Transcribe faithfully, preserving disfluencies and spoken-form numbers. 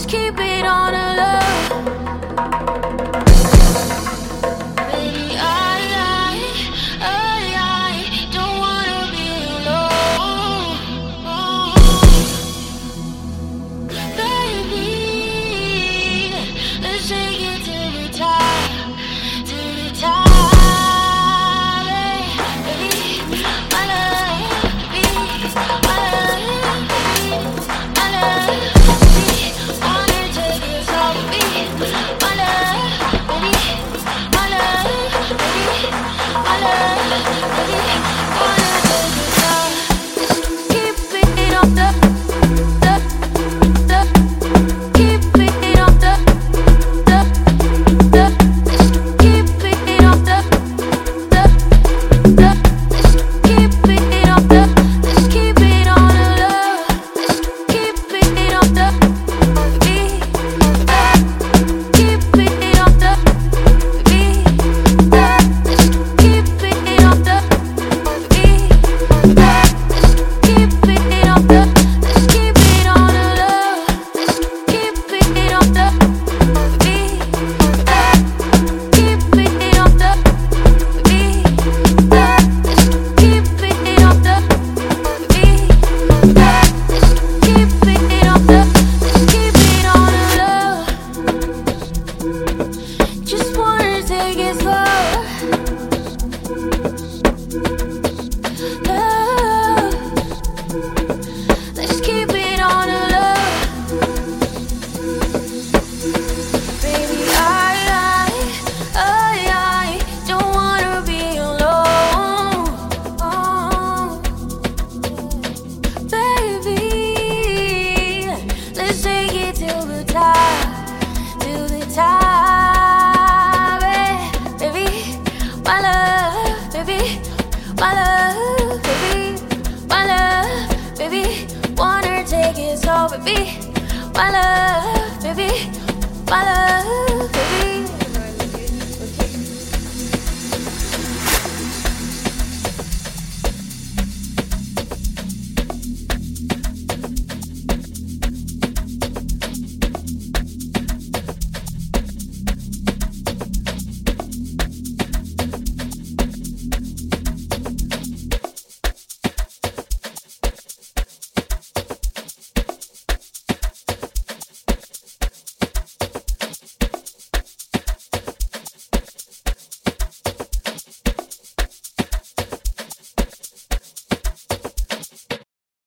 keep it on a low. Baby, I, I, I, I don't wanna be alone. Baby, let's take it till the top, till the top. Baby, my love, baby, my love, baby, my love. Wanna take it slow, baby, my love, baby, my love, baby, my love, baby. Wanna take it slow, keep it on the, the, the, keep it on the, the, the, keep it on the, the, the, keep it on the, let's keep it on the low, let's keep it on the, beat, keep it on the, beat, let's keep it on the, beat, let's keep it on the, let's keep it on the low, let's keep it on the, beat, keep it on the, beat, let's keep it on the, beat, let's keep it on the, let's keep it on the low. Just wanna take it slow. Love. Let's keep it on the low. Baby, I, I, I, I don't wanna be alone. Oh. Baby, let's take it till the top, till the top. eh. Baby, my love, baby, my love, baby, my love, baby. Wanna take it slow, baby, my love, baby, my love.